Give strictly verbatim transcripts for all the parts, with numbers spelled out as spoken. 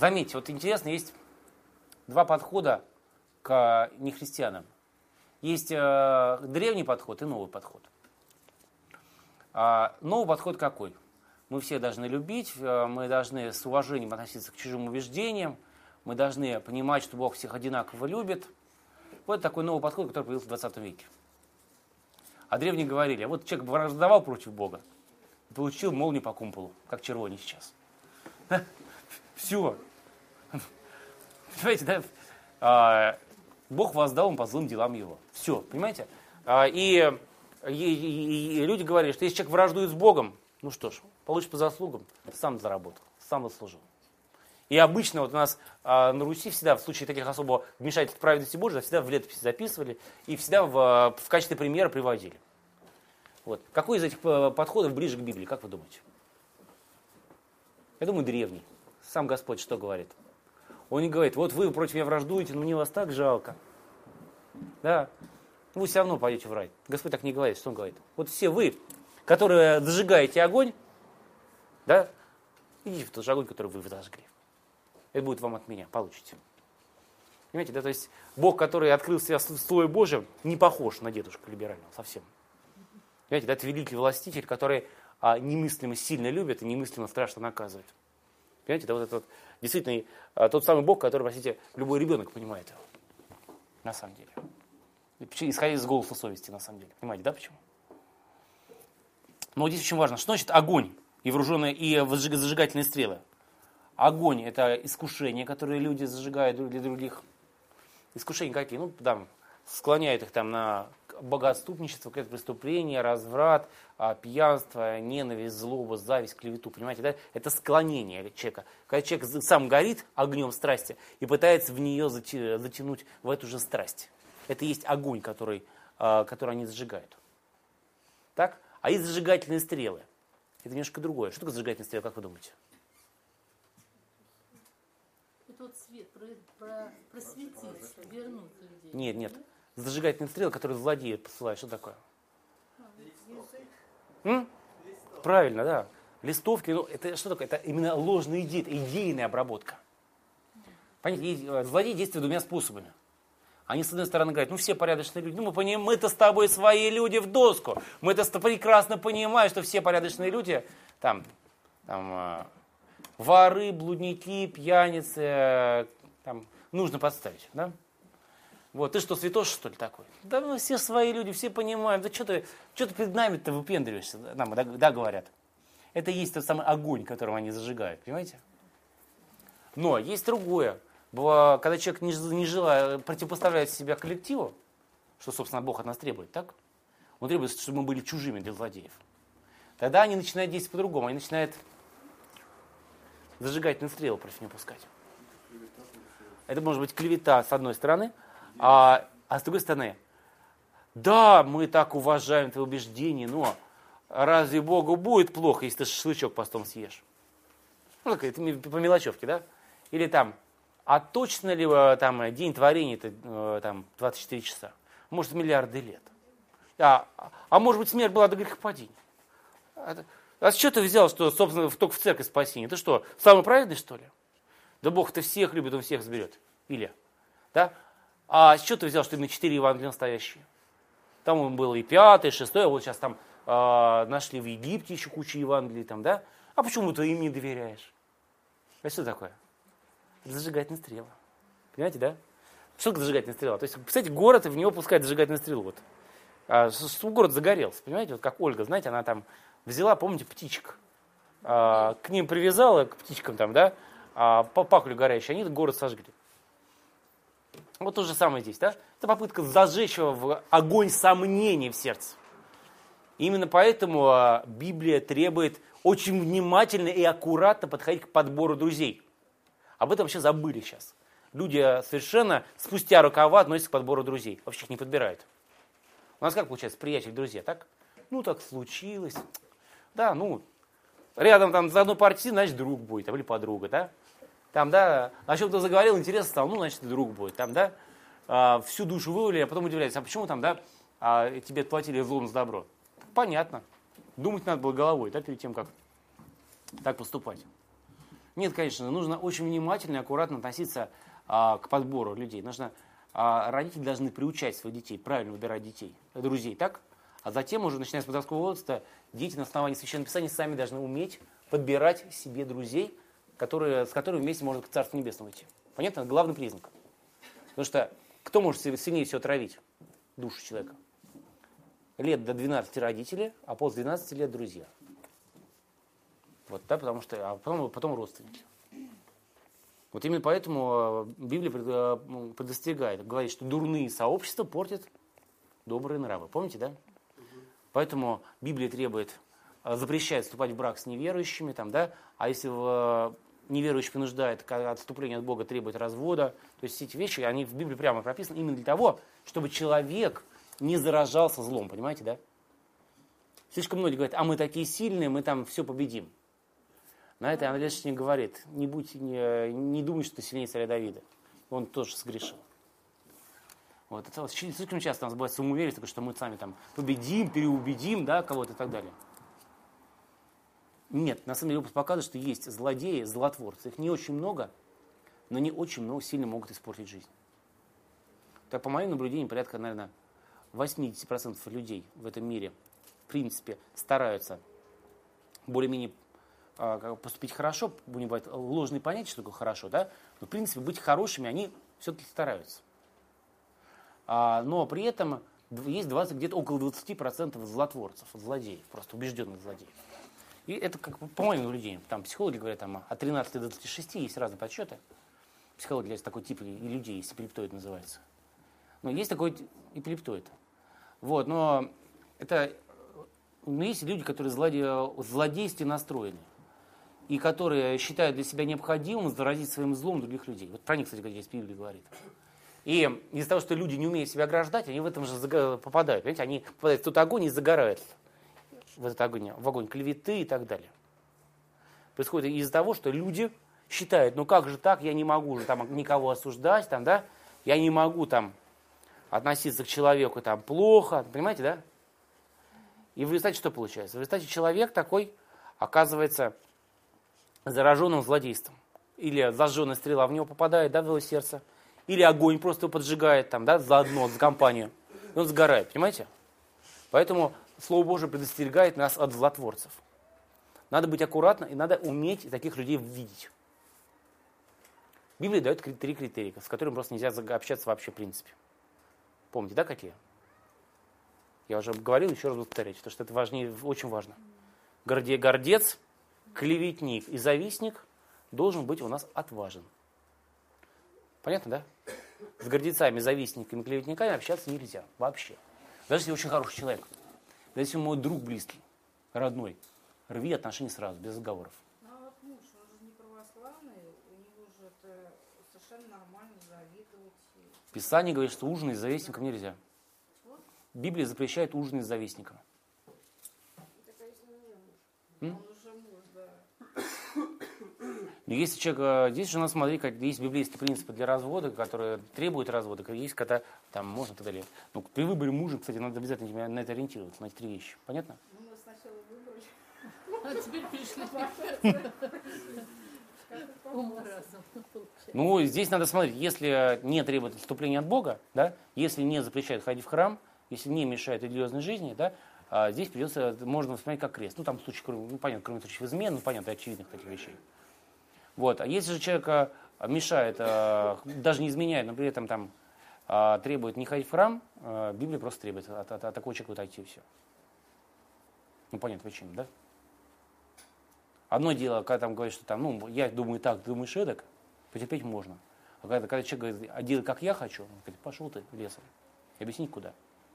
Заметьте, вот интересно, есть два подхода к нехристианам. Есть э, древний подход и новый подход. А новый подход какой? Мы все должны любить, э, мы должны с уважением относиться к чужим убеждениям, мы должны понимать, что Бог всех одинаково любит. Вот такой новый подход, который появился в двадцатом веке. А древние говорили, а вот человек враждовал против Бога и получил молнию по кумполу, как Червоний сейчас. Все. Понимаете, да? А, Бог воздал ему по злым делам его. Все, понимаете? А, и, и, и, и люди говорили, что если человек враждует с Богом, ну что ж, получишь по заслугам, сам заработал, сам заслужил. И обычно вот у нас а, на Руси всегда в случае таких особо вмешательств в праведности Божией всегда в летописи записывали и всегда в, в качестве примера приводили. Вот. Какой из этих подходов ближе к Библии, как вы думаете? Я думаю, древний. Сам Господь что говорит? Он не говорит, вот вы против меня враждуете, но мне вас так жалко. Да. Вы все равно пойдете в рай. Господь так не говорит. Что он говорит? Вот все вы, которые зажигаете огонь, да, идите в тот же огонь, который вы зажгли. Это будет вам от меня, получите. Понимаете, да, то есть Бог, который открыл себя в Слове Божьем, не похож на дедушку либерального совсем. Понимаете, да, это великий властитель, который а, немыслимо сильно любит и немыслимо страшно наказывает. Понимаете, да, вот это вот действительно а, тот самый Бог, который, простите, любой ребенок понимает его. На самом деле. Исходя из голоса совести, на самом деле. Понимаете, да, почему? Но здесь очень важно, что значит огонь и вооруженные, и зажигательные стрелы. Огонь – это искушения, которые люди зажигают для других. Искушения какие? Ну, там, склоняют их там на богоотступничество, преступление, разврат, пьянство, ненависть, злоба, зависть, клевету. Понимаете, да? Это склонение человека. Когда человек сам горит огнем страсти и пытается в нее затянуть в эту же страсть. Это есть огонь, который, который они зажигают. Так? А есть зажигательные стрелы. Это немножко другое. Что такое зажигательные стрелы, как вы думаете? Это вот свет, про, про, просветить, вернуть людей. Нет, нет. Зажигательные стрелы, которые злодеи посылают. Что такое? М? Правильно, да. Листовки, ну, это что такое? Это именно ложные идеи, это идейная обработка. Понимаете, злодеи действуют двумя способами. Они, с одной стороны, говорят, ну, все порядочные люди. Ну, мы понимаем, мы-то с тобой свои люди в доску. Мы-то прекрасно понимаем, что все порядочные люди, там, там, воры, блудники, пьяницы, там, нужно подставить, да? Вот, ты что, святош, что ли, такой? Да мы все свои люди, все понимаем. Да что ты, что ты перед нами-то выпендриваешься? Нам, да, да, говорят. Это и есть тот самый огонь, которым они зажигают, понимаете? Но есть другое. Когда человек, не, не желая, противопоставляет себя коллективу, что, собственно, Бог от нас требует, так? Он требует, чтобы мы были чужими для злодеев. Тогда они начинают действовать по-другому. Они начинают зажигательные стрелы против него пускать. Это может быть клевета с одной стороны, а, а с другой стороны, да, мы так уважаем твои убеждения, но разве Богу будет плохо, если ты шашлычок постом съешь? Ну, так, это по мелочевке, да? Или там, а точно ли там день творения это там, двадцать четыре часа? Может, миллиарды лет. А, а может быть, смерть была до грехопадения? А, а с чего ты взял, что, собственно, только в церковь спасение? Ты что, самый праведный, что ли? Да Бог-то всех любит, Он всех заберет. Или, да? А с чего ты взял, что именно четыре Евангелия настоящие? Там он был и пятый, и шестой, а вот сейчас там э, нашли в Египте еще кучу Евангелий, там, да? А почему ты им не доверяешь? А что такое? Это зажигательная стрела. Понимаете, да? Что такое зажигательная стрела? То есть, представляете, город, и в него пускают зажигательную стрелу. Вот. А, чтобы город загорелся, понимаете? Вот как Ольга, знаете, она там взяла, помните, птичек. А, к ним привязала, к птичкам там, да? А, пакли горящие, они город сожгли. Вот то же самое здесь, да? Это попытка зажечь в огонь сомнений в сердце. И именно поэтому а, Библия требует очень внимательно и аккуратно подходить к подбору друзей. Об этом вообще забыли сейчас. Люди совершенно спустя рукава относятся к подбору друзей. Вообще их не подбирают. У нас как получается, приятель, друзья, так? Ну, так случилось. Да, ну, рядом там за одной партией, значит, друг будет, или подруга, да? Там, да, о чем-то заговорил, интересно стало, ну, значит, друг будет. Там, да, а, всю душу вывалили, а потом удивляются, а почему там, да, а, тебе отплатили злом за добро? Понятно. Думать надо было головой, да, перед тем, как так поступать. Нет, конечно, нужно очень внимательно и аккуратно относиться а, к подбору людей. Нужно, а, родители должны приучать своих детей, правильно выбирать детей, друзей, так? А затем уже, начиная с подросткового возраста, дети на основании Священного Писания сами должны уметь подбирать себе друзей, которые, с которыми вместе можно к Царству Небесному идти. Понятно? Это главный признак. Потому что кто может сильнее всего травить душу человека? Лет до двенадцати родители, а после двенадцати лет друзья. Вот, да, потому что, а потом, потом родственники. Вот именно поэтому Библия предостерегает, говорит, что дурные сообщества портят добрые нравы. Помните, да? Поэтому Библия требует, запрещает вступать в брак с неверующими, там, да? А если в, неверующий принуждает к отступлению от Бога, требует развода, то есть все эти вещи, они в Библии прямо прописаны именно для того, чтобы человек не заражался злом, понимаете, да? Слишком многие говорят, а мы такие сильные, мы там все победим. На это Иоанн Лешник говорит, не, будь, не, не думай, что ты сильнее царя Давида. Он тоже сгрешил. Вот. Это слишком часто у нас бывает самоуверенность, что мы сами там победим, переубедим, да, кого-то и так далее. Нет, на самом деле опыт показывает, что есть злодеи, злотворцы. Их не очень много, но они очень много сильно могут испортить жизнь. Так, по моим наблюдениям, порядка, наверное, восемьдесят процентов людей в этом мире, в принципе, стараются более-менее поступить хорошо, у них бывает ложные понятия, что такое хорошо, да, но в принципе быть хорошими они все-таки стараются. А, но при этом есть двадцать, где-то около двадцати процентов злотворцев, злодеев, просто убежденных злодеев. И это как по моим наблюдениям, там психологи говорят, там, от тринадцати до двадцати шести есть разные подсчеты. Психология есть такой тип и людей, есть эпилептоид называется. Но есть такой эпилептоид. Вот, но это, но есть люди, которые злоде, злодейски настроены. И которые считают для себя необходимым заразить своим злом других людей. Вот про них, кстати, здесь Библия говорит. И из-за того, что люди не умеют себя ограждать, они в этом же попадают. Понимаете, они попадают в тот огонь и загорают в этот огонь, в огонь клеветы и так далее. Происходит из-за того, что люди считают, ну как же так, я не могу же там никого осуждать, там, да, я не могу там относиться к человеку там плохо, понимаете, да? И в результате что получается? В результате человек такой оказывается зараженным злодейством. Или зажженная стрела в него попадает, да, в его сердце. Или огонь просто его поджигает, там, да, заодно, за компанию. И он сгорает, понимаете? Поэтому Слово Божие предостерегает нас от злотворцев. Надо быть аккуратно и надо уметь таких людей видеть. Библия дает три критерия, с которыми просто нельзя общаться вообще в принципе. Помните, да, какие? Я уже говорил, еще раз буду повторять, потому что это важнее, очень важно. Гордец, клеветник и завистник должен быть у нас отважен. Понятно, да? С гордецами, завистниками и клеветниками общаться нельзя вообще. Даже если очень хороший человек. Даже если мой друг близкий, родной. Рви отношения сразу, без разговоров. Ну а вот муж, он же не православный, у него же это совершенно нормально завидовать. Писание говорит, что ужинать с завистником нельзя. Чего? Библия запрещает ужинать с завистником. Это, конечно, уже муж. М? Он уже муж, да. Но если человек, здесь же надо смотреть, как есть библейские принципы для развода, которые требуют развода, как есть, когда там можно и так далее. Ну, при выборе мужа, кстати, надо обязательно на это ориентироваться, на эти три вещи. Понятно? Ну, мы сначала выбрали. А теперь пришли ум-разум. Ну, здесь надо смотреть, если не требует отступления от Бога, да, если не запрещает ходить в храм, если не мешает религиозной жизни, да, а здесь придется, можно воспринимать как крест. Ну, там в случае, ну, понятно, кроме случаев измен, ну, понятно, очевидных таких вещей. Вот. А если же человек мешает, даже не изменяет, но при этом там требует не ходить в храм, Библия просто требует от, от, от такого человека отойти и все. Ну, понятно, почему, да? Одно дело, когда там говорит, что там, ну, я думаю так, ты думаешь эдак, потерпеть можно. А когда, когда человек говорит, а делай как я хочу, он говорит, пошел ты лесом. И объясни, куда.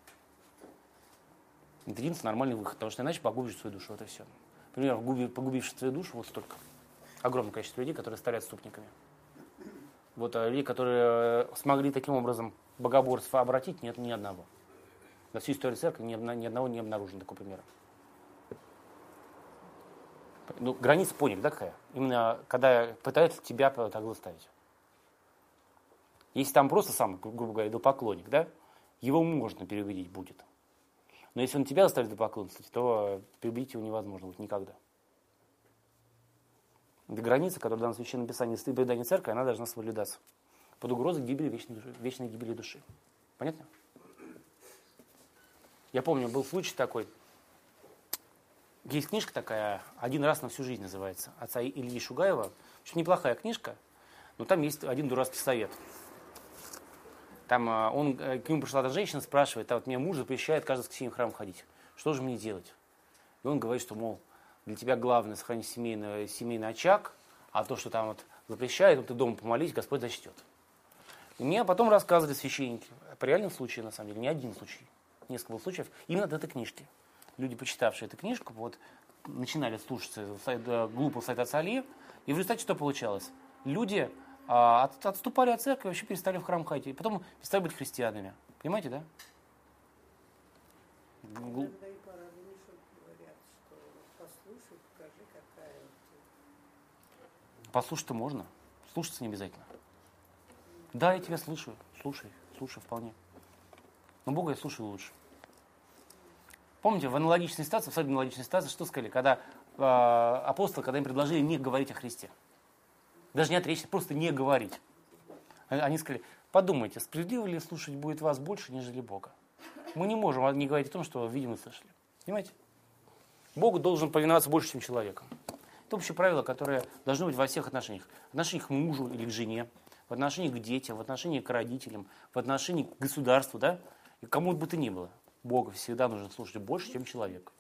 Это единственный нормальный выход, потому что иначе погубишь свою душу, это все. Например, погубивший свою душу, вот столько. Огромное количество людей, которые стали отступниками. Вот а людей, которые смогли таким образом богоборство обратить, нет ни одного. На всю историю церкви ни, ни одного не обнаружено такого примера. Ну, граница поняли, да, какая? Именно когда пытаются тебя так заставить. Если там просто сам, грубо говоря, идолопоклонник, да, его можно переубедить будет. Но если он тебя заставит идолопоклонствовать, то переубедить его невозможно будет никогда. Эта граница, которая дана в Священном Писании, стыд предания церкви, она должна соблюдаться. Под угрозой гибели, вечной, души, вечной гибели души. Понятно? Я помню, был случай такой. Есть книжка такая, «Один раз на всю жизнь» называется, отца Ильи Шугаева. Очень неплохая книжка, но там есть один дурацкий совет. Там он, к нему пришла эта женщина, спрашивает, а вот мне муж запрещает каждое воскресенье в храм ходить. Что же мне делать? И он говорит, что, мол, для тебя главное сохранить семейный, семейный очаг, а то, что там вот запрещает, вот ты дома помолись, Господь зачтет. И мне потом рассказывали священники, по реальным случаям, на самом деле, не один случай, несколько было случаев, именно от этой книжки. Люди, почитавшие эту книжку, вот, начинали слушать глупого сайта отца Ильи, и в результате что получалось? Люди а, от, отступали от церкви, вообще перестали в храм ходить, и потом перестали быть христианами. Понимаете, да? Гл... Послушать-то можно, слушаться не обязательно. Да, я тебя слышу, слушай, слушай вполне. Но Бога я слушаю лучше. Помните, в аналогичной ситуации, в абсолютно аналогичной ситуации, что сказали, когда э, апостолы, когда им предложили не говорить о Христе. Даже не отречься, просто не говорить. Они сказали, подумайте, справедливо ли слушать будет вас больше, нежели Бога? Мы не можем не говорить о том, что видим и слышали. Понимаете? Богу должен повиноваться больше, чем человеку. Это общее правило, которое должно быть во всех отношениях. В отношениях к мужу или к жене, в отношении к детям, в отношении к родителям, в отношении к государству, да, и кому бы то ни было. Бога всегда нужно слушать больше, чем человек.